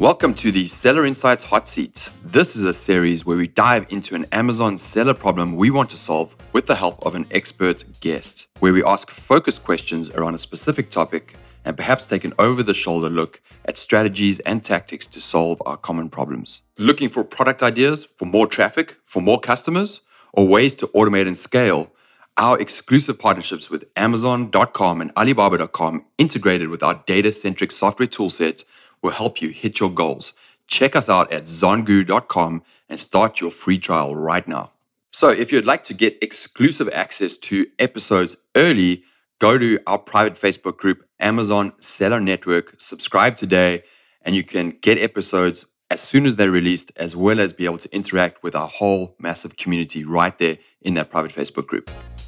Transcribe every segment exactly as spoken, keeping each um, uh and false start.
Welcome to the Seller Insights Hot Seat. This is a series where we dive into an Amazon seller problem we want to solve with the help of an expert guest, where we ask focused questions around a specific topic and perhaps take an over-the-shoulder look at strategies and tactics to solve our common problems. Looking for product ideas for more traffic, for more customers, or ways to automate and scale? Our exclusive partnerships with Amazon dot com and Alibaba dot com, integrated with our data-centric software toolset, will help you hit your goals. Check us out at zonguru dot com and start your free trial right now. So if you'd like to get exclusive access to episodes early, go to our private Facebook group, Amazon Seller Network, subscribe today, and you can get episodes as soon as they're released, as well as be able to interact with our whole massive community right there in that private Facebook group.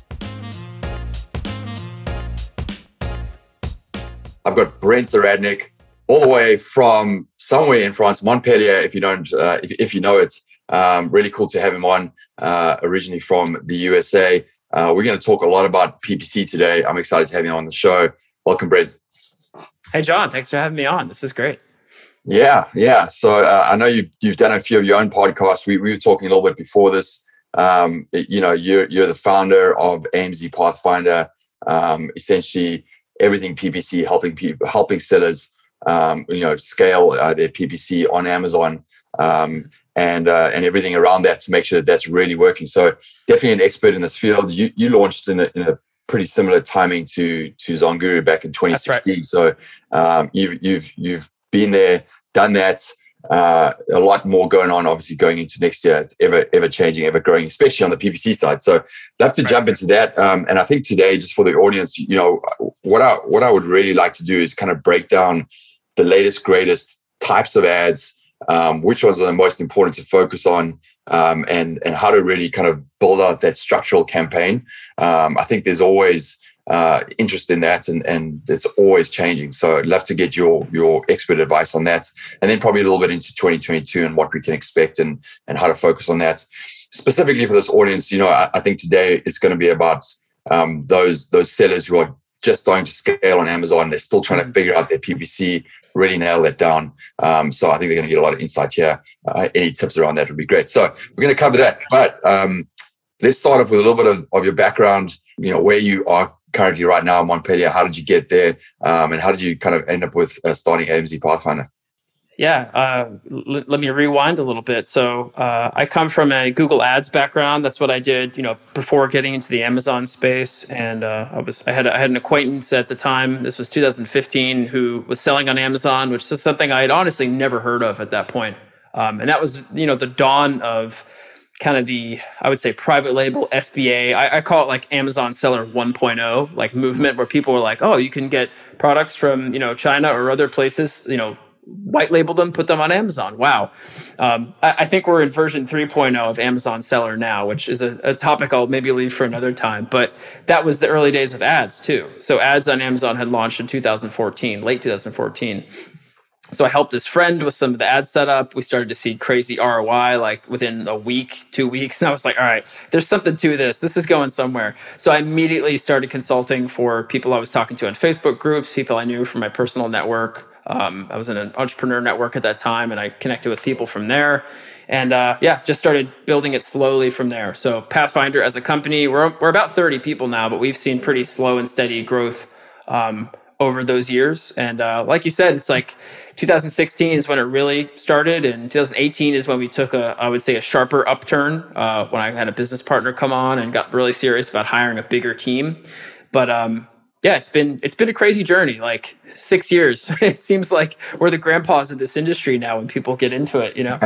I've got Brent Zaradnik, all the way from somewhere in France, Montpellier, if you don't, uh, if, if you know it. Um, really cool to have him on, uh, originally from the U S A. Uh, we're going to talk a lot about P P C today. I'm excited to have you on the show. Welcome, Brent. Hey, John. Thanks for having me on. This is great. Yeah, yeah. So uh, I know you, you've done a few of your own podcasts. We, we were talking a little bit before this. Um, you know, you're, you're the founder of A M Z Pathfinder, um, essentially everything P P C, helping people, helping sellers Um, you know, scale uh, their P P C on Amazon, um, and uh, and everything around that to make sure that that's really working. So definitely an expert in this field. You you launched in a, in a pretty similar timing to to Zonguru back in twenty sixteen. Right. So um, you've you've you've been there, done that. Uh, a lot more going on, obviously, going into next year. It's ever ever changing, ever growing, especially on the P P C side. So love to right. jump into that. Um, and I think today, just for the audience, you know, what I what I would really like to do is kind of break down the latest, greatest types of ads, um, which ones are the most important to focus on, um, and and how to really kind of build out that structural campaign. Um, I think there's always uh, interest in that, and and it's always changing. So I'd love to get your your expert advice on that, and then probably a little bit into twenty twenty-two and what we can expect and and how to focus on that. Specifically for this audience, you know, I, I think today is going to be about um, those those sellers who are just starting to scale on Amazon. They're still trying to figure out their P P C, really nail that down. Um, so I think they're going to get a lot of insight here. Uh, any tips around that would be great. So we're going to cover that. But um, let's start off with a little bit of, of your background, you know, where you are currently right now in Montpellier. How did you get there? Um, and how did you kind of end up with uh, starting A M Z Pathfinder? Yeah, uh, l- let me rewind a little bit. So uh, I come from a Google Ads background. That's what I did, you know, before getting into the Amazon space. And uh, I was I had I had an acquaintance at the time. This was two thousand fifteen, who was selling on Amazon, which is something I had honestly never heard of at that point. Um, and that was, you know, the dawn of kind of the, I would say, private label F B A. I, I call it like Amazon Seller one point oh, like movement, where people were like, oh, you can get products from, you know, China or other places, you know, white label them, put them on Amazon. Wow. Um, I, I think we're in version three point oh of Amazon Seller now, which is a, a topic I'll maybe leave for another time. But that was the early days of ads too. So ads on Amazon had launched in two thousand fourteen, late two thousand fourteen. So I helped this friend with some of the ad setup. We started to see crazy R O I like within a week, two weeks. And I was like, all right, there's something to this. This is going somewhere. So I immediately started consulting for people I was talking to on Facebook groups, people I knew from my personal network. Um, I was in an entrepreneur network at that time, and I connected with people from there. And uh, yeah, just started building it slowly from there. So Pathfinder as a company, we're we're about thirty people now, but we've seen pretty slow and steady growth um, over those years. And uh, like you said, it's like two thousand sixteen is when it really started, and two thousand eighteen is when we took a, I would say, a sharper upturn uh, when I had a business partner come on and got really serious about hiring a bigger team. But um, yeah, it's been it's been a crazy journey, like six years. It seems like we're the grandpas of this industry now when people get into it, you know?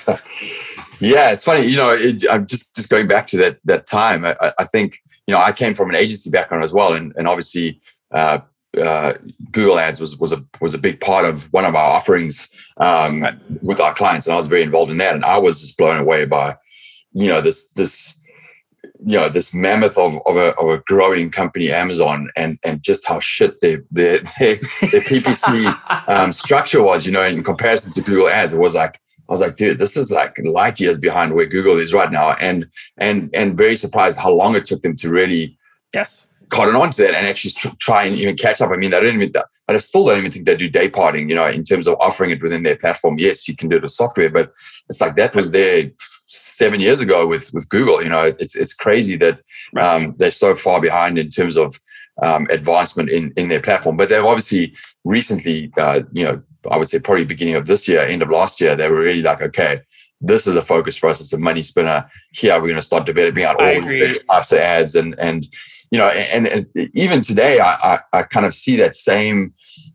Yeah, it's funny. You know, it, I'm just, just going back to that that time. I, I think, you know, I came from an agency background as well. And, and obviously uh, uh, Google Ads was was a was a big part of one of our offerings um, right. with our clients. And I was very involved in that. And I was just blown away by, you know, this this you know, this mammoth of, of, a, of a growing company, Amazon, and, and just how shit their, their, their, their P P C um, structure was, you know, in comparison to Google Ads. It was like, I was like, dude, this is like light years behind where Google is right now. And, and, and very surprised how long it took them to really yes. cotton on to that and actually try and even catch up. I mean, I don't even, I still don't even think they do day parting, you know, in terms of offering it within their platform. Yes, you can do it with software, but it's like that was there seven years ago with, with Google. You know, it's it's crazy that um, they're so far behind in terms of um, advancement in, in their platform. But they've obviously recently, uh, you know, I would say probably beginning of this year, end of last year, they were really like, okay, this is a focus for us. It's a money spinner. Here we're going to start developing out all the types of ads, and and you know, and, and even today, I, I I kind of see that same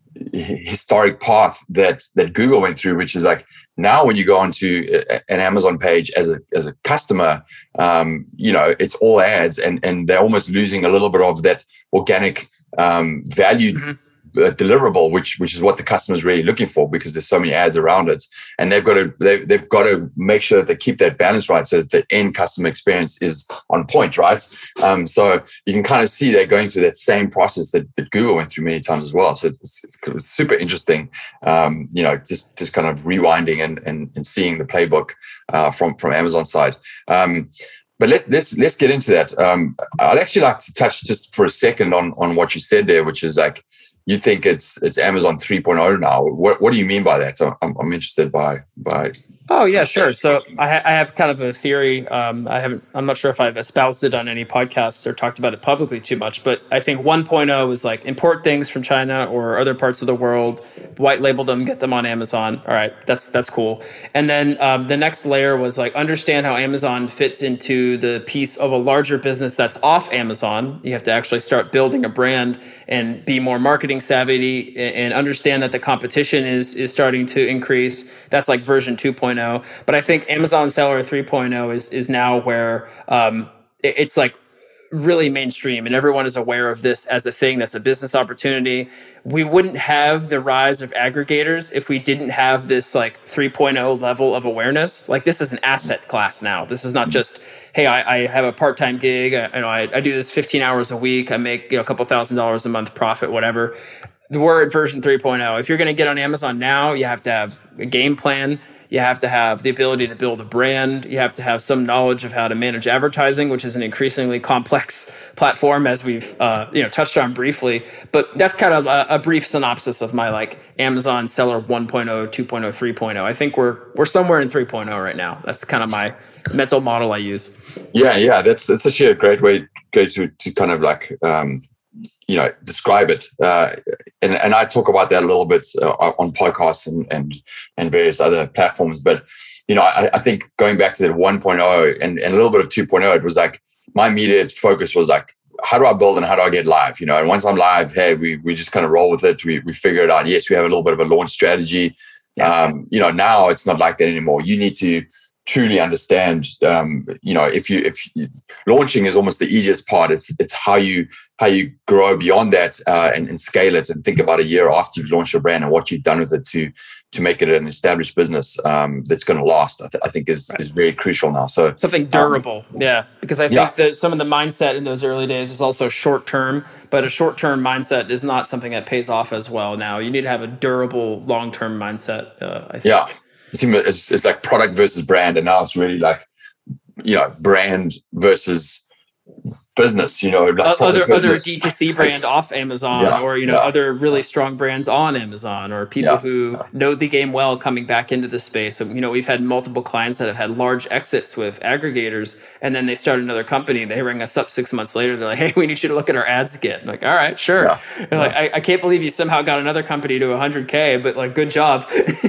historic path that that Google went through, which is like now when you go onto an Amazon page as a as a customer, um, you know, it's all ads, and and they're almost losing a little bit of that organic um, value. Mm-hmm. Uh, deliverable, which which is what the customer is really looking for, because there's so many ads around it, and they've got to they've, they've got to make sure that they keep that balance right, so that the end customer experience is on point, right? Um, so you can kind of see they're going through that same process that, that Google went through many times as well. So it's it's, it's super interesting, um, you know, just just kind of rewinding and and, and seeing the playbook uh, from from Amazon side. Um, But let, let's let's get into that. Um, I'd actually like to touch just for a second on on what you said there, which is like, you think it's it's Amazon three point oh now. What what do you mean by that? So I'm I'm interested by by. Oh yeah, sure. So I, ha- I have kind of a theory. Um, I haven't. I'm not sure if I've espoused it on any podcasts or talked about it publicly too much. But I think one point oh is like import things from China or other parts of the world, white label them, get them on Amazon. All right, that's that's cool. And then um, the next layer was like understand how Amazon fits into the piece of a larger business that's off Amazon. You have to actually start building a brand and be more marketing savvy and understand that the competition is is starting to increase. That's like version two point oh. But I think Amazon Seller three point oh is is now where um, it, it's like really mainstream and everyone is aware of this as a thing that's a business opportunity. We wouldn't have the rise of aggregators if we didn't have this like three point oh level of awareness. Like this is an asset class now. This is not just, hey, I, I have a part-time gig. I, you know, I, I do this fifteen hours a week. I make you know a couple thousand dollars a month profit, whatever. We're at version three point oh. If you're going to get on Amazon now, you have to have a game plan. You have to have the ability to build a brand. You have to have some knowledge of how to manage advertising, which is an increasingly complex platform, as we've uh, you know touched on briefly. But that's kind of a, a brief synopsis of my like Amazon Seller one point oh, two point oh, three point oh. I think we're we're somewhere in three point oh right now. That's kind of my mental model I use. Yeah, yeah, that's that's actually a great way to to, to kind of like um, you know describe it. Uh, and and I talk about that a little bit uh, on podcasts and and and various other platforms. But you know, I, I think going back to that one point oh and, and a little bit of two point oh, it was like my immediate focus was like, how do I build and how do I get live? You know, and once I'm live, hey, we we just kind of roll with it. We we figure it out. Yes, we have a little bit of a launch strategy. Yeah. Um, you know, now it's not like that anymore. You need to truly understand, um, you know, if you if you, launching is almost the easiest part. It's it's how you how you grow beyond that uh, and, and scale it, and think about a year after you've launched your brand and what you've done with it to to make it an established business um, that's going to last. I, th- I think is right. is very crucial now. So something durable, um, yeah. Because I think yeah. that some of the mindset in those early days was also short term, but a short term mindset is not something that pays off as well now. You need to have a durable, long term mindset. Uh, I think. Yeah. It's, it's like product versus brand, and now it's really like, you know, brand versus business, you know, like other other D two C brand off Amazon, yeah, or you know, yeah. other really strong brands on Amazon, or people yeah, who yeah. know the game well coming back into the space. So, you know, we've had multiple clients that have had large exits with aggregators, and then they start another company. They ring us up six months later. They're like, "Hey, we need you to look at our ads again." I'm like, all right, sure. Yeah, and yeah. like, I, I can't believe you somehow got another company to one hundred K, but like, good job.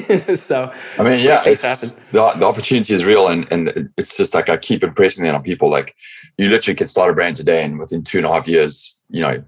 So, I mean, yeah, it's, the, the opportunity is real, and and it's just like I keep impressing that on people. Like, you literally can start a brand today, and within two and a half years, you know,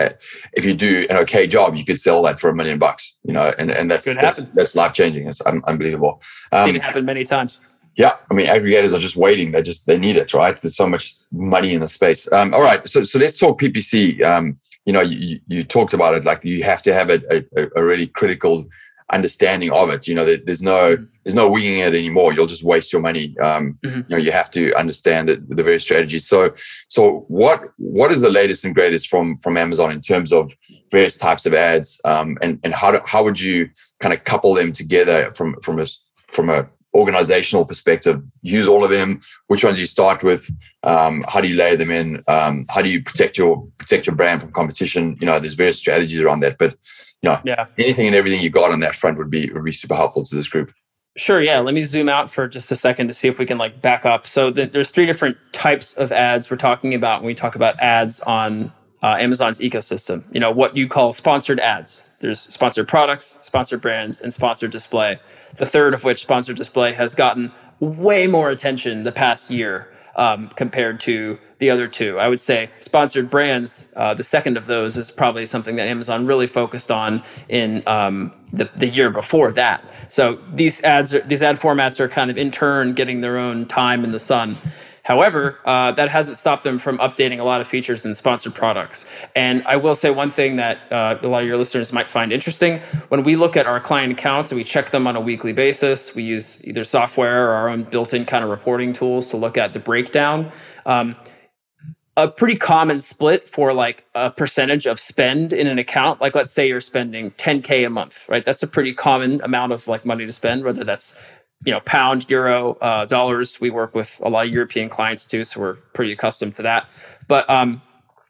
if you do an okay job, you could sell that for a million bucks, you know, and, and that's, that's, that's life changing. It's un- unbelievable. I've um, seen it happen many times. Yeah. I mean, aggregators are just waiting. They just, they need it, right? There's so much money in the space. Um, all right. So, so let's talk P P C. Um, you know, you, you talked about it, like you have to have a, a, a really critical understanding of it. You know, there's no there's no winging it anymore. You'll just waste your money. Um, mm-hmm. You know, you have to understand it, the various strategies. So, so what what is the latest and greatest from from Amazon in terms of various types of ads, um, and and how do, how would you kind of couple them together from from a from a organizational perspective, use all of them, which ones you start with, um, how do you layer them in, um, how do you protect your protect your brand from competition? You know, there's various strategies around that, but you know, yeah. anything and everything you got on that front would be would be super helpful to this group. Sure. Yeah. Let me zoom out for just a second to see if we can like back up. So the, there's three different types of ads we're talking about when we talk about ads on uh, Amazon's ecosystem. You know, what you call sponsored ads. There's sponsored products, sponsored brands, and sponsored display. The third of which, sponsored display, has gotten way more attention the past year um, compared to the other two. I would say sponsored brands, uh, the second of those is probably something that Amazon really focused on in um, the, the year before that. So these ads, are, these ad formats are kind of in turn getting their own time in the sun. However, uh, that hasn't stopped them from updating a lot of features in sponsored products. And I will say one thing that uh, a lot of your listeners might find interesting. When we look at our client accounts and we check them on a weekly basis, we use either software or our own built-in kind of reporting tools to look at the breakdown. Um, a pretty common split for like a percentage of spend in an account. Like let's say you're spending ten K a month, right? That's a pretty common amount of like money to spend, whether that's you know, pound, euro, uh, dollars. We work with a lot of European clients too, so we're pretty accustomed to that. But um,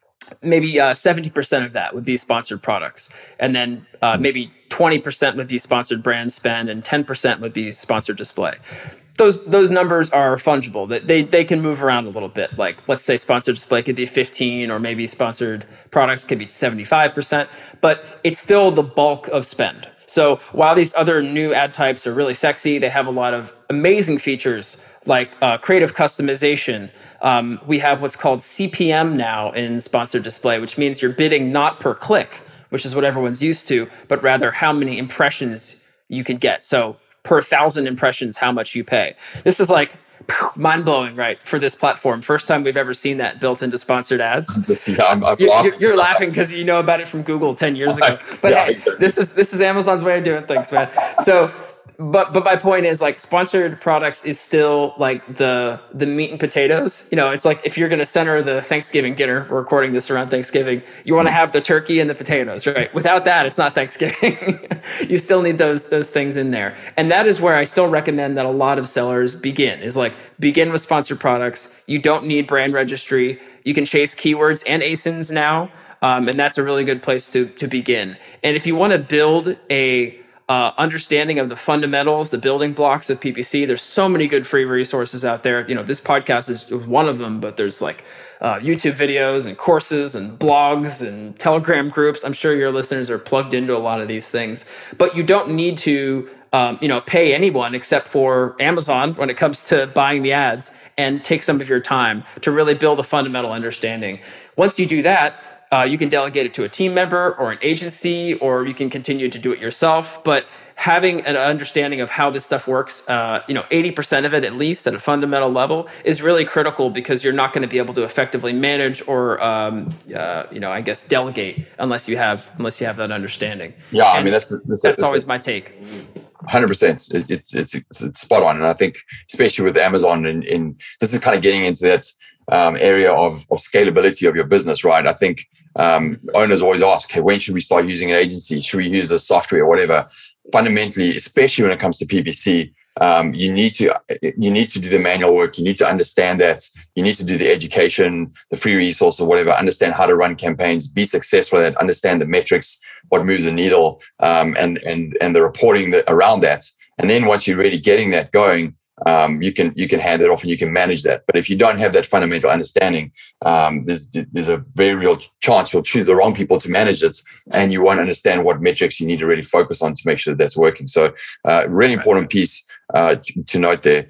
maybe uh, seventy percent of that would be sponsored products. And then uh, maybe twenty percent would be sponsored brand spend and ten percent would be sponsored display. Those those numbers are fungible. That they, they can move around a little bit. Like let's say sponsored display could be fifteen or maybe sponsored products could be seventy-five percent, but it's still the bulk of spend. So while these other new ad types are really sexy, they have a lot of amazing features like uh, creative customization. Um, we have what's called C P M now in sponsored display, which means you're bidding not per click, which is what everyone's used to, but rather how many impressions you can get. So per thousand impressions, how much you pay. This is like mind-blowing, right, for this platform. First time we've ever seen that built into sponsored ads. Just, yeah, I'm, I'm you're, you're, you're laughing because you know about it from Google ten years ago. But yeah, hey, exactly. this is this is Amazon's way of doing things, man. So, but but my point is, like, sponsored products is still like the the meat and potatoes. You know, it's like if you're going to center the Thanksgiving dinner, we're recording this around Thanksgiving, you want to have the turkey and the potatoes, right? Without that, it's not Thanksgiving. You still need those those things in there. And that is where I still recommend that a lot of sellers begin, is like begin with sponsored products. You don't need brand registry. You can chase keywords and A S I Ns now. Um, and that's a really good place to to begin. And if you want to build a Uh, understanding of the fundamentals, the building blocks of P P C. There's so many good free resources out there. You know, this podcast is one of them, but there's like uh, YouTube videos and courses and blogs and Telegram groups. I'm sure your listeners are plugged into a lot of these things, but you don't need to, um, you know, pay anyone except for Amazon when it comes to buying the ads, and take some of your time to really build a fundamental understanding. Once you do that, Uh, you can delegate it to a team member or an agency, or you can continue to do it yourself. But having an understanding of how this stuff works, uh, you know, eighty percent of it at least at a fundamental level is really critical, because you're not going to be able to effectively manage or, um, uh, you know, I guess delegate unless you have unless you have that understanding. Yeah, and I mean that's that's, that's, that's always my take. one hundred percent. It, it, it's, it's it's spot on, and I think especially with Amazon, in, in this is kind of getting into that um, area of of scalability of your business, right? I think um, owners always ask, "Hey, when should we start using an agency? Should we use the software or whatever?" Fundamentally, especially when it comes to P P C, um, you need to you need to do the manual work. You need to understand that. You need to do the education, the free resources, whatever. Understand how to run campaigns, be successful at it, understand the metrics, what moves the needle, um, and and and the reporting that, around that. And then once you're really getting that going, um, you can you can hand it off and you can manage that. But if you don't have that fundamental understanding, um, there's there's a very real chance you'll choose the wrong people to manage it, and you won't understand what metrics you need to really focus on to make sure that that's working. So, uh, really important piece uh, to, to note there.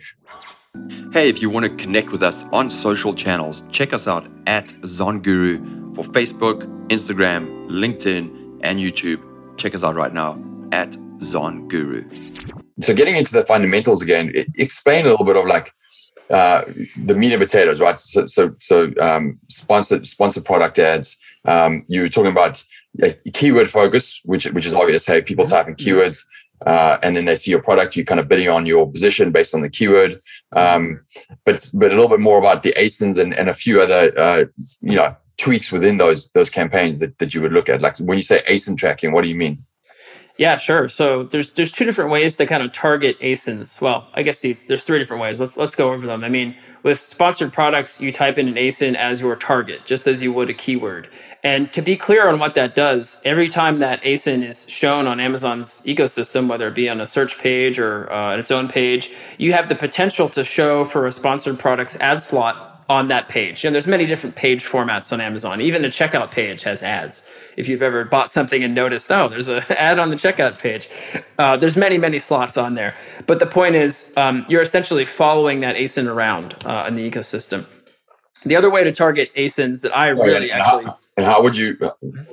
Hey, if you want to connect with us on social channels, check us out at ZonGuru for Facebook, Instagram, LinkedIn, and YouTube. Check us out right now at ZonGuru. So getting into the fundamentals again, explain a little bit of like uh, the meat and potatoes, right? So, so, so um, sponsored sponsored product ads. Um, you were talking about a keyword focus, which which is obvious. Hey, people type in keywords, uh, and then they see your product. You're kind of bidding on your position based on the keyword. Um, but but a little bit more about the A S I Ns and, and a few other uh, you know tweaks within those those campaigns that, that you would look at. Like when you say A S I N tracking, what do you mean? Yeah, sure. So there's there's two different ways to kind of target A S I Ns. Well, I guess you, there's three different ways. Let's let's go over them. I mean, with sponsored products, you type in an A S I N as your target, just as you would a keyword. And to be clear on what that does, every time that A S I N is shown on Amazon's ecosystem, whether it be on a search page or uh, on its own page, you have the potential to show for a sponsored products ad slot on that page. And there's many different page formats on Amazon. Even the checkout page has ads. If you've ever bought something and noticed, oh, there's an ad on the checkout page, uh, there's many, many slots on there. But the point is, um, you're essentially following that A S I N around uh, in the ecosystem. The other way to target A S I Ns that I really and actually... How, and how would you,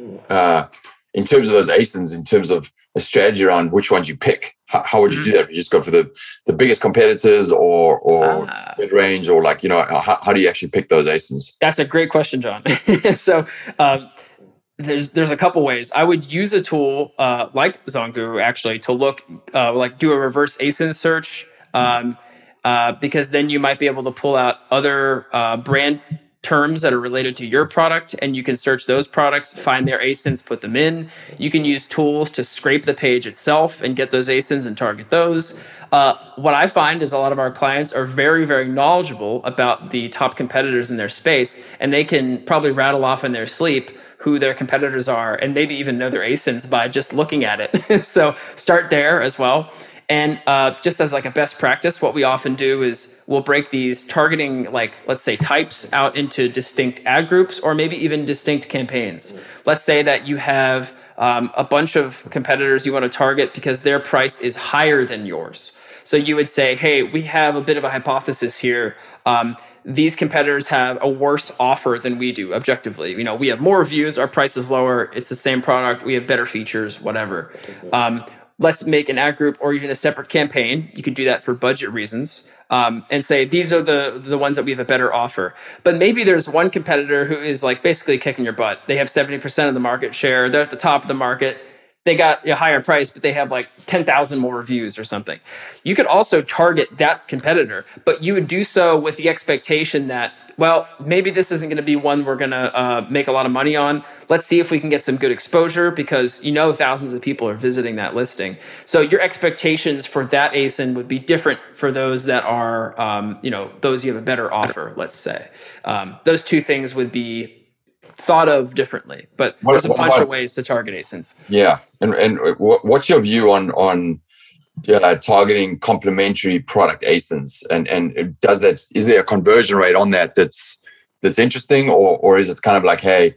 uh, in terms of those A S I Ns, in terms of a strategy around which ones you pick, how, how would you mm-hmm. do that? Would you just go for the, the biggest competitors or or ah. mid-range, or like, you know, how, how do you actually pick those A S I Ns? That's a great question, John. so um, there's there's a couple ways. I would use a tool uh, like ZonGuru actually to look, uh, like do a reverse A S I N search, um, uh, because then you might be able to pull out other uh, brand terms that are related to your product, and you can search those products, find their A S I Ns, put them in. You can use tools to scrape the page itself and get those A S I Ns and target those. Uh, what I find is a lot of our clients are very, very knowledgeable about the top competitors in their space, and they can probably rattle off in their sleep who their competitors are, and maybe even know their A S I Ns by just looking at it. So start there as well. And uh, just as like a best practice, what we often do is we'll break these targeting, like, let's say types out into distinct ad groups or maybe even distinct campaigns. Let's say that you have um, a bunch of competitors you want to target because their price is higher than yours. So you would say, hey, we have a bit of a hypothesis here. Um, these competitors have a worse offer than we do objectively. You know, we have more reviews, our price is lower, it's the same product, we have better features, whatever. Um, Let's make an ad group or even a separate campaign. You can do that for budget reasons, um, and say these are the the ones that we have a better offer. But maybe there's one competitor who is like basically kicking your butt. They have seventy percent of the market share. They're at the top of the market. They got a higher price, but they have like ten thousand more reviews or something. You could also target that competitor, but you would do so with the expectation that, well, maybe this isn't going to be one we're going to uh, make a lot of money on. Let's see if we can get some good exposure, because you know thousands of people are visiting that listing. So your expectations for that A S I N would be different for those that are, um, you know, those you have a better offer, let's say. Um, those two things would be thought of differently, but what, there's a bunch what, of ways to target A S I Ns. Yeah. And and what's your view on, on Uh, targeting complementary product A S I Ns, and and does that, is there a conversion rate on that that's that's interesting, or or is it kind of like, hey,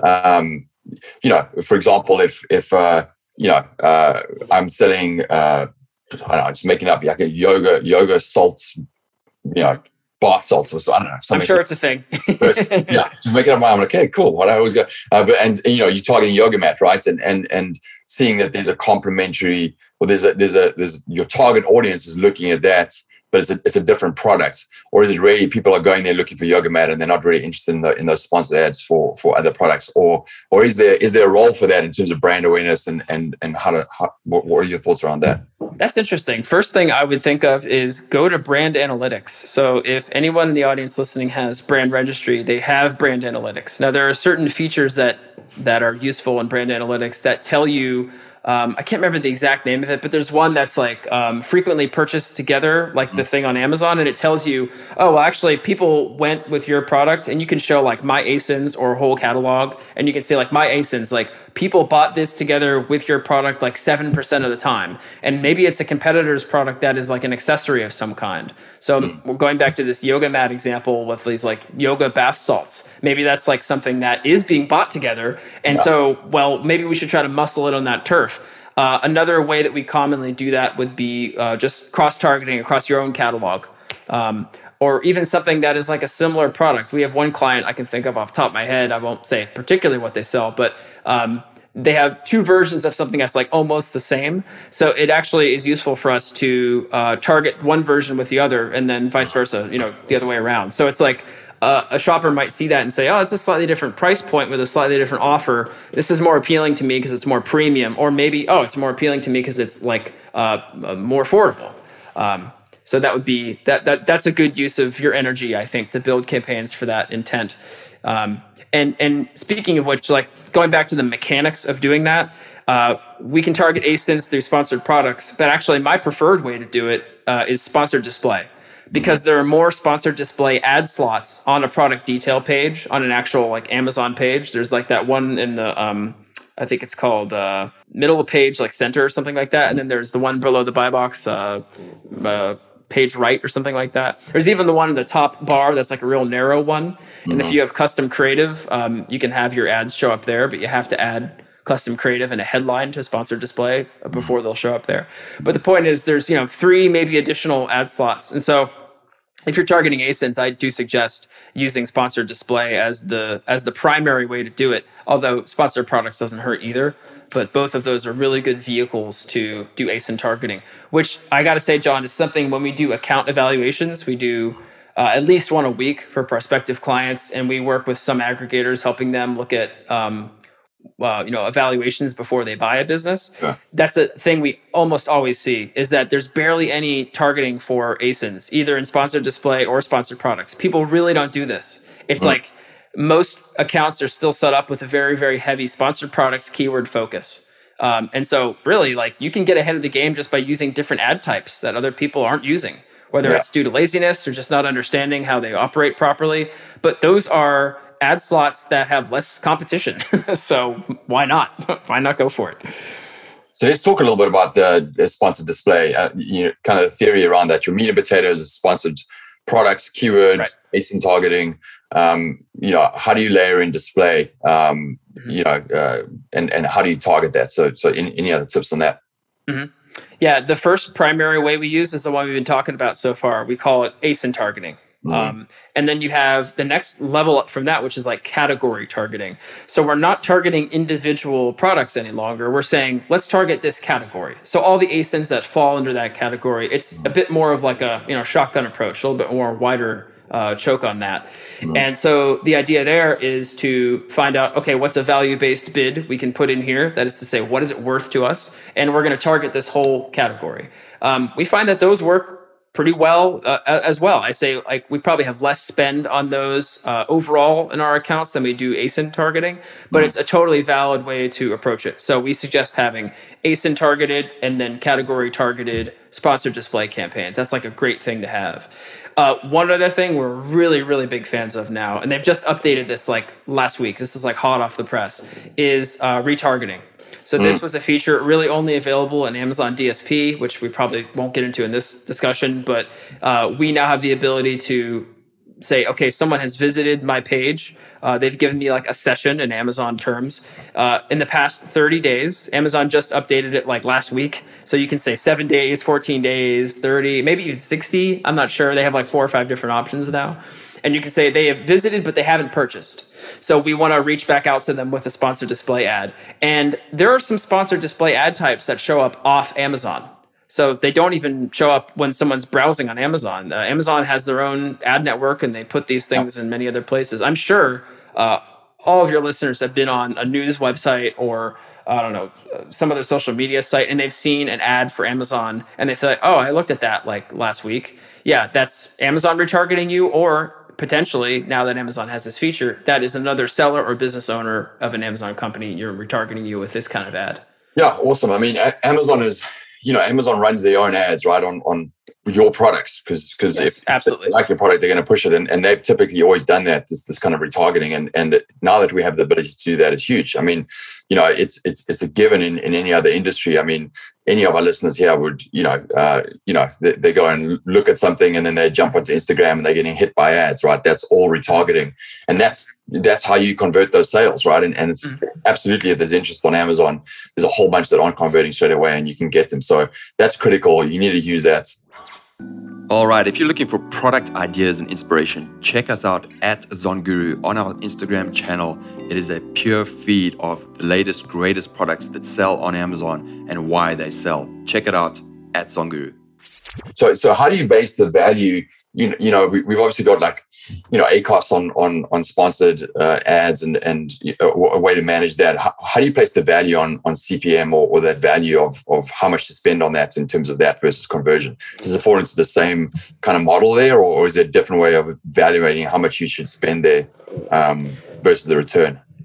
um, you know, for example, if if uh, you know uh, I'm selling, uh, I don't know, just making up like a yoga yoga salts, you know, bath salts or something. I don't know. I'm sure it's a thing. Yeah, just making up my own. Okay, cool. What I always go, uh, but, and, and you know, you're targeting yoga mat, right? And and and seeing that there's a complementary, or there's a there's a there's your target audience is looking at that, but it's a it's a different product, or is it really people are going there looking for yoga mat and they're not really interested in, the, in those sponsored ads for for other products, or or is there is there a role for that in terms of brand awareness, and and and how to how, what, what are your thoughts around that? That's interesting. First thing I would think of is go to brand analytics. So if anyone in the audience listening has brand registry, they have brand analytics. Now there are certain features that that are useful in brand analytics that tell you, um, I can't remember the exact name of it, but there's one that's like um, frequently purchased together, like the thing on Amazon, and it tells you, oh, well, actually people went with your product, and you can show like my A S I Ns or a whole catalog, and you can say like my A S I Ns, like people bought this together with your product like seven percent of the time. And maybe it's a competitor's product that is like an accessory of some kind. So mm. we're going back to this yoga mat example with these like yoga bath salts. Maybe that's like something that is being bought together. And yeah. so, well, maybe we should try to muscle it on that turf. Uh, another way that we commonly do that would be uh, just cross-targeting across your own catalog. Um, or even something that is like a similar product. We have one client I can think of off the top of my head. I won't say particularly what they sell, but um, they have two versions of something that's like almost the same. So it actually is useful for us to uh, target one version with the other, and then vice versa, you know, the other way around. So it's like uh, a shopper might see that and say, oh, it's a slightly different price point with a slightly different offer. This is more appealing to me because it's more premium. Or maybe, oh, it's more appealing to me because it's like uh, more affordable. Um, So that would be that that that's a good use of your energy, I think, to build campaigns for that intent. Um, and and speaking of which, like going back to the mechanics of doing that, Uh, we can target A S I Ns through sponsored products, but actually my preferred way to do it uh, is sponsored display, because there are more sponsored display ad slots on a product detail page on an actual like Amazon page. There's like that one in the, um, I think it's called uh, middle of page, like center or something like that. And then there's the one below the buy box, uh, uh, page right or something like that. There's even the one in the top bar that's like a real narrow one. Mm-hmm. And if you have custom creative, um, you can have your ads show up there, but you have to add custom creative and a headline to sponsored display before they'll show up there. But the point is there's, you know, three maybe additional ad slots. And so if you're targeting A S I Ns, I do suggest using sponsored display as the as the primary way to do it, although sponsored products doesn't hurt either. But both of those are really good vehicles to do A S I N targeting, which I got to say, John, is something when we do account evaluations, we do uh, at least one a week for prospective clients. And we work with some aggregators, helping them look at um, uh, you know, evaluations before they buy a business. Yeah. That's a thing we almost always see, is that there's barely any targeting for A S I Ns, either in sponsored display or sponsored products. People really don't do this. It's mm. like most accounts are still set up with a very, very heavy sponsored products keyword focus. Um, and so really, like, you can get ahead of the game just by using different ad types that other people aren't using, whether yeah. it's due to laziness or just not understanding how they operate properly. But those are ad slots that have less competition. So why not? Why not go for it? So let's talk a little bit about the, the sponsored display, uh, you know, kind of the theory around that. Your meat and potatoes is sponsored products, keyword, right. A S I N targeting. Um, you know, how do you layer in display? Um, mm-hmm. You know, uh, and and how do you target that? So, so any, any other tips on that? Mm-hmm. Yeah, the first primary way we use is the one we've been talking about so far. We call it A S I N targeting. Mm-hmm. Um, and then you have the next level up from that, which is like category targeting. So we're not targeting individual products any longer. We're saying, let's target this category. So all the A S I Ns that fall under that category, it's a bit more of like a, you know, shotgun approach, a little bit more wider uh, choke on that. Mm-hmm. And so the idea there is to find out, okay, what's a value-based bid we can put in here? That is to say, what is it worth to us? And we're going to target this whole category. Um, we find that those work pretty well uh, as well. I say, like, we probably have less spend on those uh, overall in our accounts than we do A S I N targeting, but mm-hmm. it's a totally valid way to approach it. So we suggest having A S I N targeted and then category targeted sponsored display campaigns. That's like a great thing to have. Uh, one other thing we're really, really big fans of now, and they've just updated this like last week, this is like hot off the press, is uh, retargeting. So this was a feature really only available in Amazon D S P, which we probably won't get into in this discussion, but uh, we now have the ability to say, okay, someone has visited my page. Uh, they've given me like a session in Amazon terms. Uh, in the past thirty days, Amazon just updated it like last week. So you can say seven days, fourteen days, thirty, maybe even sixty. I'm not sure. They have like four or five different options now. And you can say they have visited, but they haven't purchased. So we want to reach back out to them with a sponsored display ad. And there are some sponsored display ad types that show up off Amazon. So they don't even show up when someone's browsing on Amazon. Uh, Amazon has their own ad network, and they put these things in many other places. I'm sure uh, all of your listeners have been on a news website or, I don't know, some other social media site, and they've seen an ad for Amazon, and they say, oh, I looked at that like last week. Yeah, that's Amazon retargeting you, or potentially, now that Amazon has this feature, that is another seller or business owner of an Amazon company. You're retargeting you with this kind of ad. Yeah, awesome. I mean, Amazon is, you know, Amazon runs their own ads, right, on on your products, because because yes, if absolutely. they like your product, they're going to push it, and, and they've typically always done that. This this kind of retargeting, and and now that we have the ability to do that, it's huge. I mean, you know, it's it's it's a given in, in any other industry. I mean, any of our listeners here would, you know, uh, you know, they, they go and look at something, and then they jump onto Instagram and they're getting hit by ads, right? That's all retargeting, and that's that's how you convert those sales, right? And and it's mm-hmm. absolutely, if there's interest on Amazon, there's a whole bunch that aren't converting straight away, and you can get them. So that's critical. You need to use that. All right, if you're looking for product ideas and inspiration, check us out at Zonguru on our Instagram channel. It is a pure feed of the latest, greatest products that sell on Amazon and why they sell. Check it out at Zonguru. So, so how do you base the value? You know, you know, we, we've obviously got like, you know, A C O S on on on sponsored uh, ads and and a way to manage that. How, how do you place the value on on C P M or, or that value of of how much to spend on that in terms of that versus conversion? Does it fall into the same kind of model there, or, or is it a different way of evaluating how much you should spend there um, versus the return?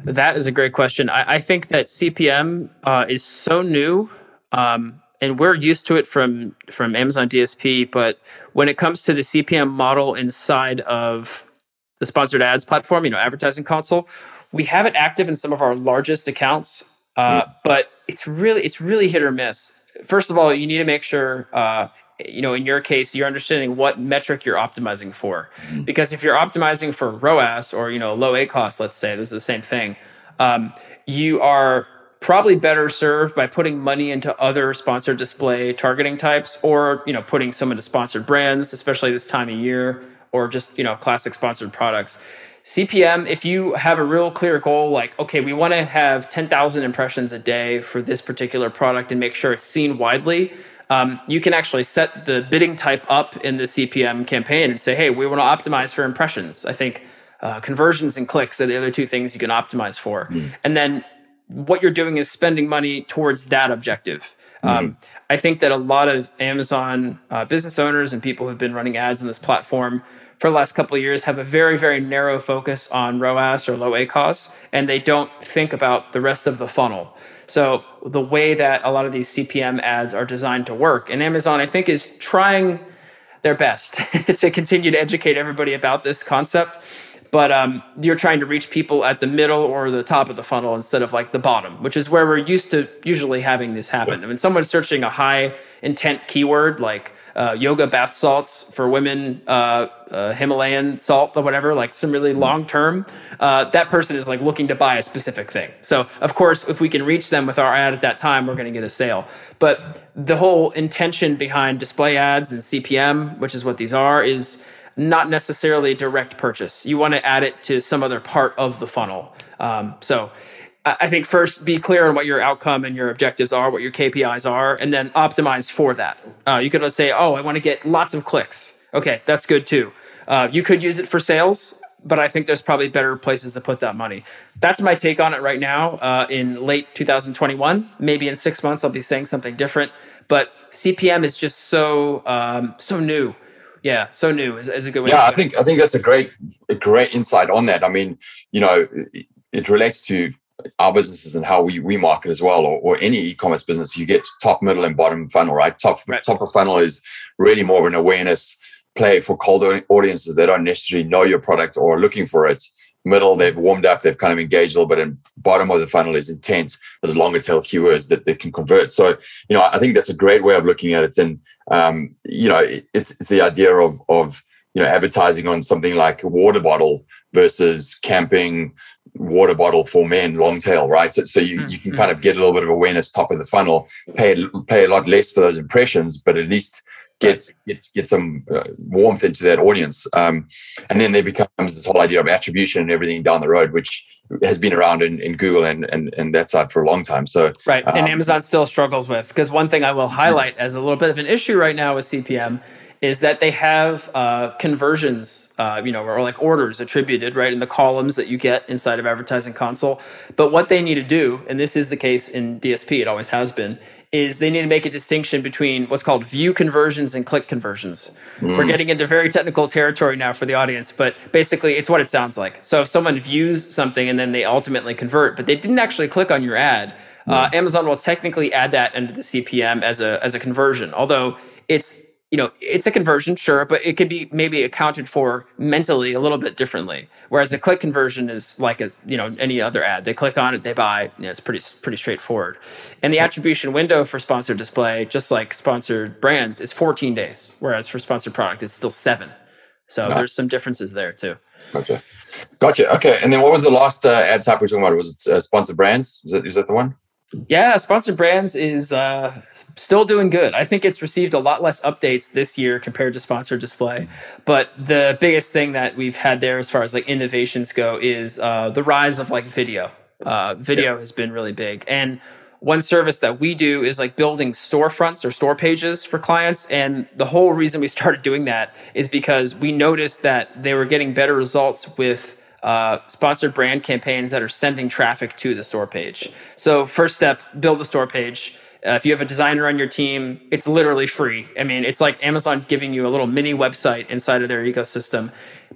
That is a great question. I, I think that C P M uh, is so new, um, and we're used to it from from Amazon D S P. But when it comes to the C P M model inside of the sponsored ads platform, you know, advertising console, we have it active in some of our largest accounts, uh, mm. but it's really it's really hit or miss. First of all, you need to make sure. Uh, you know, in your case, you're understanding what metric you're optimizing for. Mm-hmm. Because if you're optimizing for R O A S or, you know, low A cost, let's say, this is the same thing, um, you are probably better served by putting money into other sponsored display targeting types, or, you know, putting some into sponsored brands, especially this time of year, or just, you know, classic sponsored products. C P M, if you have a real clear goal, like, okay, we want to have ten thousand impressions a day for this particular product and make sure it's seen widely, Um, you can actually set the bidding type up in the C P M campaign and say, hey, we want to optimize for impressions. I think uh, conversions and clicks are the other two things you can optimize for. Mm. And then what you're doing is spending money towards that objective. Mm-hmm. Um, I think that a lot of Amazon uh, business owners and people who've been running ads on this platform for the last couple of years have a very, very narrow focus on R O A S or low A C O S, and they don't think about the rest of the funnel. So the way that a lot of these C P M ads are designed to work, and Amazon, I think, is trying their best to continue to educate everybody about this concept. But um, you're trying to reach people at the middle or the top of the funnel instead of like the bottom, which is where we're used to usually having this happen. Yeah. I mean, someone's searching a high intent keyword like uh, yoga bath salts for women, uh, uh, Himalayan salt or whatever, like some really long term, uh, that person is like looking to buy a specific thing. So of course, if we can reach them with our ad at that time, we're going to get a sale. But the whole intention behind display ads and C P M, which is what these are, is not necessarily direct purchase. You want to add it to some other part of the funnel. Um, so I think first be clear on what your outcome and your objectives are, what your K P Is are, and then optimize for that. Uh, you could say, oh, I want to get lots of clicks. Okay, that's good too. Uh, you could use it for sales, but I think there's probably better places to put that money. That's my take on it right now. Uh, in late two thousand twenty-one, maybe in six months, I'll be saying something different. But C P M is just so um, so new. Yeah, so new is, is a good way. Yeah, to I think I think that's a great a great insight on that. I mean, you know, it, it relates to our businesses and how we we market as well, or, or any e-commerce business. You get top, middle, and bottom funnel, right? Top right. top of funnel is really more of an awareness play for cold audiences that don't necessarily know your product or are looking for it. Middle, they've warmed up, they've kind of engaged a little bit, and bottom of the funnel is intent. There's longer tail keywords that they can convert. So, you know, I think that's a great way of looking at it. And, um, you know, it's it's the idea of, of, you know, advertising on something like a water bottle versus camping water bottle for men, long tail, right? So, so you, you can kind of get a little bit of awareness top of the funnel, pay, pay a lot less for those impressions, but at least get get get some uh, warmth into that audience, um, and then there becomes this whole idea of attribution and everything down the road, which has been around in, in Google and, and and that side for a long time. So right, um, and Amazon still struggles with, because one thing I will highlight as a little bit of an issue right now with C P M is that they have uh, conversions, uh, you know, or like orders attributed right in the columns that you get inside of Advertising Console. But what they need to do, and this is the case in D S P, it always has been, is they need to make a distinction between what's called view conversions and click conversions. Mm. We're getting into very technical territory now for the audience, but basically it's what it sounds like. So if someone views something and then they ultimately convert, but they didn't actually click on your ad, mm. uh, Amazon will technically add that into the C P M as a as a conversion. Although it's, you know, it's a conversion, sure, but it could be maybe accounted for mentally a little bit differently. Whereas a click conversion is like a, you know, any other ad. They click on it, they buy. You know, it's pretty pretty straightforward. And the attribution window for sponsored display, just like sponsored brands, is fourteen days, whereas for sponsored product, it's still seven. So no. There's some differences there too. Gotcha. Gotcha. Okay. And then what was the last uh, ad type we were talking about? Was it uh, sponsored brands? Is that, is that the one? Yeah, sponsored brands is uh, still doing good. I think it's received a lot less updates this year compared to sponsored display. But the biggest thing that we've had there as far as like innovations go is uh, the rise of like video. Uh, video yeah. has been really big. And one service that we do is like building storefronts or store pages for clients. And the whole reason we started doing that is because we noticed that they were getting better results with Uh, sponsored brand campaigns that are sending traffic to the store page. So first step, build a store page. Uh, if you have a designer on your team, it's literally free. I mean, it's like Amazon giving you a little mini website inside of their ecosystem.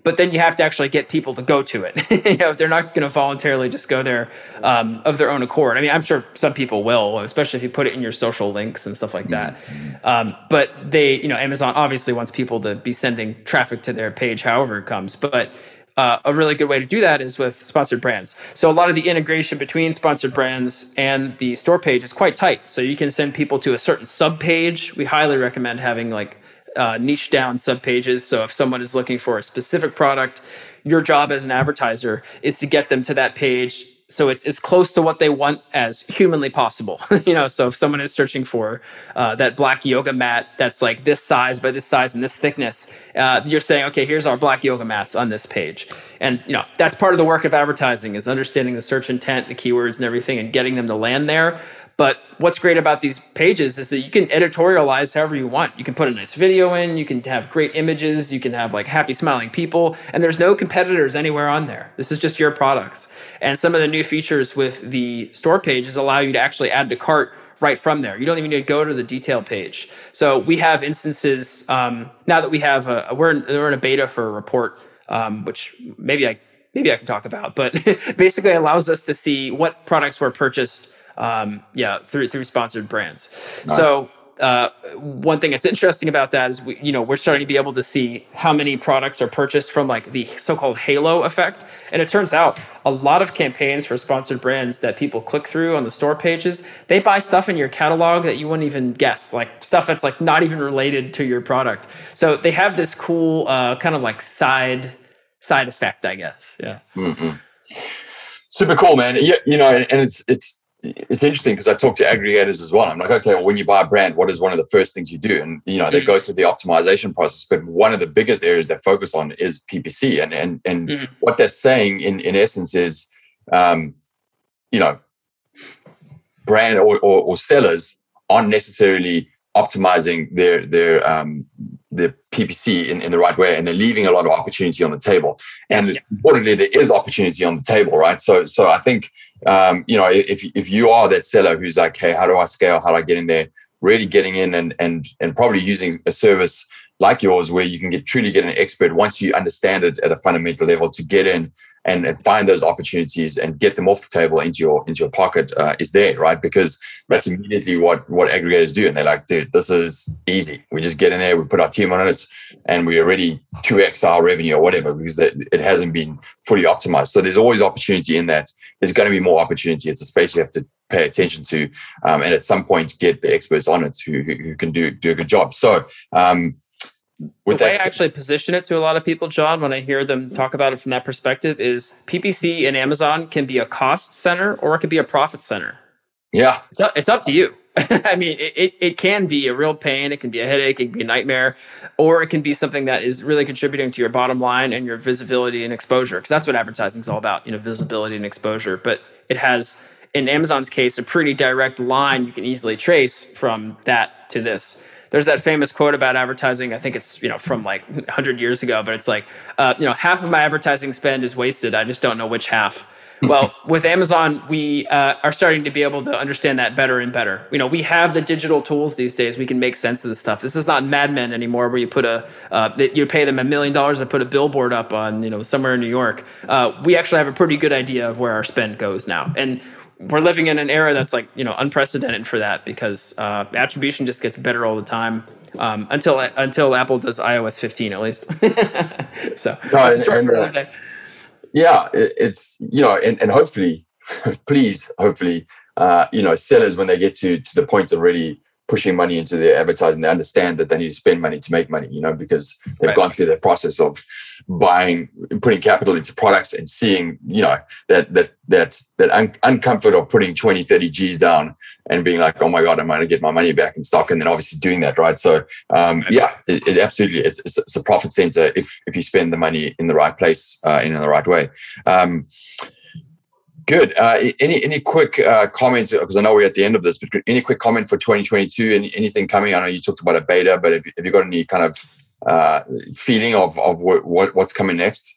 but then you have to actually get people to go to it. You know, they're not going to voluntarily just go there um, of their own accord. I mean, I'm sure some people will, especially if you put it in your social links and stuff like that. Um, but they, you know, Amazon obviously wants people to be sending traffic to their page however it comes. But uh, a really good way to do that is with sponsored brands. So a lot of the integration between sponsored brands and the store page is quite tight. So you can send people to a certain sub page. We highly recommend having like Uh, niche down sub pages. So if someone is looking for a specific product, your job as an advertiser is to get them to that page so it's as close to what they want as humanly possible. You know, so if someone is searching for uh, that black yoga mat that's like this size by this size and this thickness, uh, you're saying, okay, here's our black yoga mats on this page. And you know, that's part of the work of advertising, is understanding the search intent, the keywords and everything, and getting them to land there. But what's great about these pages is that you can editorialize however you want. You can put a nice video in, you can have great images, you can have like happy smiling people, and there's no competitors anywhere on there. This is just your products. And some of the new features with the store pages allow you to actually add to cart right from there. You don't even need to go to the detail page. So we have instances, um, now that we have, a, we're, in, we're in a beta for a report, um, which maybe I, maybe I can talk about, but basically allows us to see what products were purchased Um, yeah, through through sponsored brands. Nice. So uh, one thing that's interesting about that is we, you know, we're starting to be able to see how many products are purchased from like the so-called halo effect. And it turns out a lot of campaigns for sponsored brands that people click through on the store pages, they buy stuff in your catalog that you wouldn't even guess, like stuff that's like not even related to your product. So they have this cool uh, kind of like side side effect, I guess. Yeah. Mm-hmm. Super cool, man. Yeah, you know, and it's it's. It's interesting because I talk to aggregators as well. I'm like, okay, well, when you buy a brand, what is one of the first things you do? And, you know, they mm-hmm. go through the optimization process. But one of the biggest areas they focus on is P P C. And and and mm-hmm. what that's saying in, in essence is, um, you know, brand or, or, or sellers aren't necessarily optimizing their their um, their P P C in, in the right way, and they're leaving a lot of opportunity on the table. And yes. importantly, there is opportunity on the table, right? So so I think, um, you know, if if you are that seller who's like, hey, how do I scale? How do I get in there? Really getting in and and and probably using a service like yours where you can get truly get an expert once you understand it at a fundamental level to get in and, and find those opportunities and get them off the table into your into your pocket uh, is there, right? Because that's immediately what what aggregators do. And they're like, dude, this is easy. We just get in there, we put our team on it, and we already two X our revenue or whatever, because it, it hasn't been fully optimized. So there's always opportunity in that. There's going to be more opportunity. It's a space you have to pay attention to, um, and at some point get the experts on it who who, who can do do a good job. So um, With the way I actually position it to a lot of people, John, when I hear them talk about it from that perspective, is P P C in Amazon can be a cost center or it could be a profit center. Yeah. It's up, it's up to you. I mean, it, it, it can be a real pain. It can be a headache. It can be a nightmare. Or it can be something that is really contributing to your bottom line and your visibility and exposure. Because that's what advertising is all about, you know, visibility and exposure. But it has, in Amazon's case, a pretty direct line you can easily trace from that to this. There's that famous quote about advertising. I think it's, you know, from like one hundred years ago, but it's like, uh, you know, half of my advertising spend is wasted. I just don't know which half. Well, with Amazon, we uh, are starting to be able to understand that better and better. You know, we have the digital tools these days. We can make sense of this stuff. This is not Mad Men anymore, where you put a uh, you pay them a million dollars to put a billboard up on, you know, somewhere in New York. Uh, we actually have a pretty good idea of where our spend goes now, and we're living in an era that's like, you know, unprecedented for that, because uh, attribution just gets better all the time. Um, until until Apple does i O S fifteen, at least. So no, that's and, the and, uh, day. Yeah, it, it's, you know, and, and hopefully, please, hopefully, uh, you know, sellers, when they get to to the point of really pushing money into their advertising, they understand that they need to spend money to make money, you know, because they've right. gone through the process of buying, putting capital into products and seeing, you know, that that that that un- uncomfort of putting twenty, thirty G's down and being like, oh my God, I'm going to get my money back in stock. And then obviously doing that, right? So um, yeah, it, it absolutely, it's, it's, it's a profit center if if you spend the money in the right place uh, and in the right way. Um, Good. Uh, any any quick uh, comments, because I know we're at the end of this, but any quick comment for twenty twenty-two? Any, anything coming? I know you talked about a beta, but have, have you got any kind of uh, feeling of, of what, what what's coming next?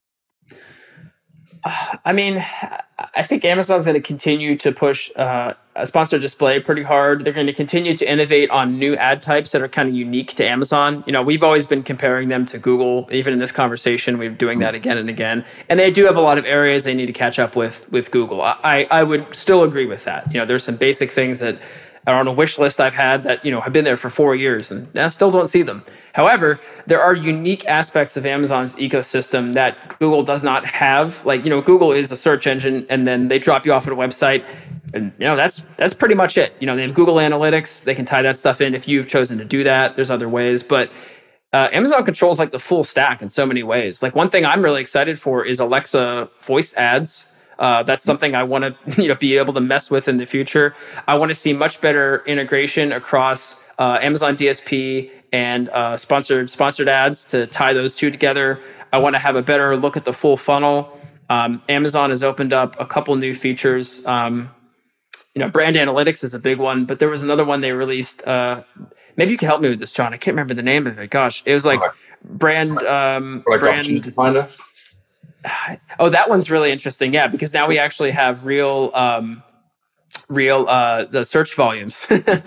I mean, I think Amazon's going to continue to push uh, uh, sponsored display pretty hard. They're going to continue to innovate on new ad types that are kind of unique to Amazon. You know, we've always been comparing them to Google. Even in this conversation, we're doing that again and again. And they do have a lot of areas they need to catch up with with Google. I, I would still agree with that. You know, there's some basic things that are on a wish list I've had that, you know, have been there for four years and I still don't see them. However, there are unique aspects of Amazon's ecosystem that Google does not have. Like, you know, Google is a search engine and then they drop you off at a website and, you know, that's that's pretty much it. You know, they have Google Analytics. They can tie that stuff in if you've chosen to do that. There's other ways, but uh, Amazon controls like the full stack in so many ways. Like one thing I'm really excited for is Alexa voice ads. Uh, that's something I want to, you know, be able to mess with in the future. I want to see much better integration across uh, Amazon D S P and uh, sponsored sponsored ads to tie those two together. I want to have a better look at the full funnel. Um, Amazon has opened up a couple new features. Um, you know, brand analytics is a big one, but there was another one they released. Uh, maybe you can help me with this, John. I can't remember the name of it. Gosh, it was like okay. brand um, like brand Opportunity Finder. Oh, that one's really interesting. Yeah, because now we actually have real, um, real uh, the search volumes.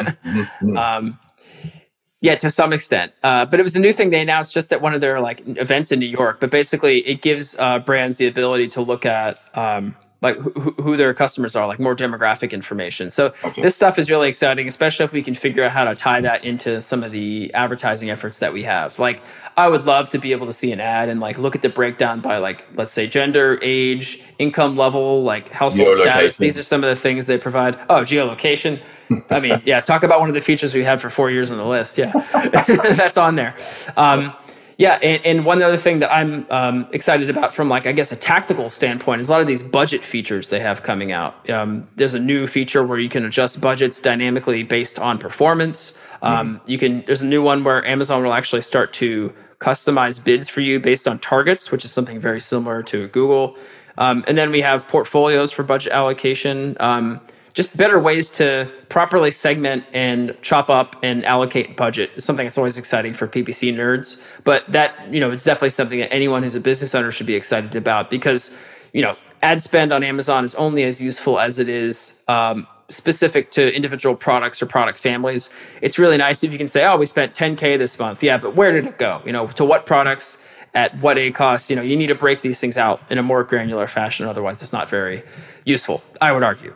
um, yeah, to some extent. Uh, but it was a new thing they announced just at one of their like events in New York. But basically, it gives uh, brands the ability to look at um, like who, who their customers are, like more demographic information. So okay. This stuff is really exciting, especially if we can figure out how to tie that into some of the advertising efforts that we have. Like, I would love to be able to see an ad and like look at the breakdown by like, let's say gender, age, income level, like household status. These are some of the things they provide. Oh, geolocation. I mean, yeah, talk about one of the features we had for four years on the list. Yeah, that's on there. Um, yeah, and, and one other thing that I'm um, excited about from like, I guess, a tactical standpoint is a lot of these budget features they have coming out. Um, there's a new feature where you can adjust budgets dynamically based on performance. Um, mm-hmm. You can. There's a new one where Amazon will actually start to customize bids for you based on targets, which is something very similar to Google. Um, and then we have portfolios for budget allocation. Um, just better ways to properly segment and chop up and allocate budget is something that's always exciting for P P C nerds. But that, you know, it's definitely something that anyone who's a business owner should be excited about because, you know, ad spend on Amazon is only as useful as it is um, specific to individual products or product families. It's really nice if you can say, oh, we spent ten K this month. Yeah, but where did it go? You know, to what products, at what A cost? You know, you need to break these things out in a more granular fashion. Otherwise, it's not very useful, I would argue.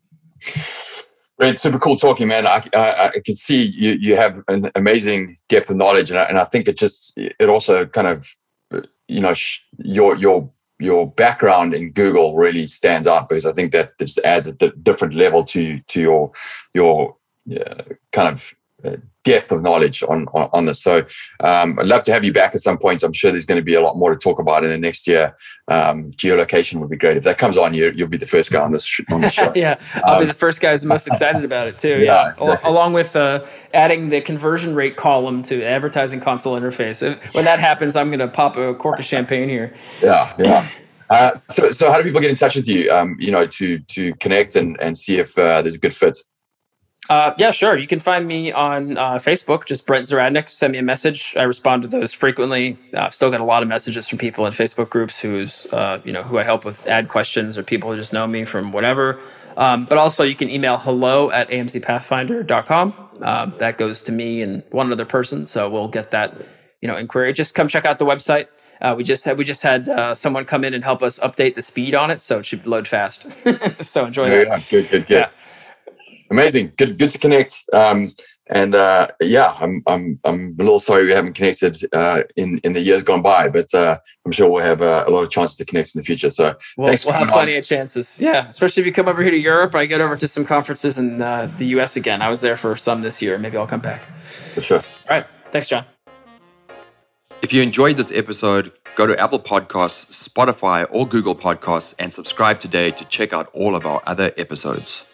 Brent, super cool talking, man. I, I, I can see you you have an amazing depth of knowledge, and I, and I think it just it also kind of, you know, sh- your your your background in Google really stands out because I think that just adds a d- different level to to your your uh, kind of uh, depth of knowledge on, on, on this. So um, I'd love to have you back at some point. I'm sure there's going to be a lot more to talk about in the next year. Um, geolocation would be great. If that comes on, you, you'll be the first guy on this, on this show. Yeah, I'll um, be the first guy who's most excited about it too. Yeah, yeah. Exactly. Along with uh, adding the conversion rate column to advertising console interface. When that happens, I'm going to pop a cork of champagne here. Yeah, yeah. Uh, so, so how do people get in touch with you, um, you know, to to connect and, and see if uh, there's a good fit? Uh, yeah, sure. You can find me on uh, Facebook, just Brent Zahradnik. Send me a message. I respond to those frequently. Uh, I've still got a lot of messages from people in Facebook groups who's, uh, you know, who I help with ad questions or people who just know me from whatever. Um, but also you can email hello at a m z pathfinder dot com. Uh, that goes to me and one other person. So we'll get that, you know, inquiry. Just come check out the website. Uh, we just had we just had uh, someone come in and help us update the speed on it, so it should load fast. So enjoy yeah, that. Yeah, good, good, good. Yeah. Amazing, good, good to connect. Um, and uh, yeah, I'm I'm I'm a little sorry we haven't connected uh, in in the years gone by, but uh, I'm sure we'll have uh, a lot of chances to connect in the future. So we'll, thanks. We'll have plenty on. of chances. Yeah, especially if you come over here to Europe. I get over to some conferences in uh, the U S again. I was there for some this year. Maybe I'll come back. For sure. All right. Thanks, John. If you enjoyed this episode, go to Apple Podcasts, Spotify, or Google Podcasts and subscribe today to check out all of our other episodes.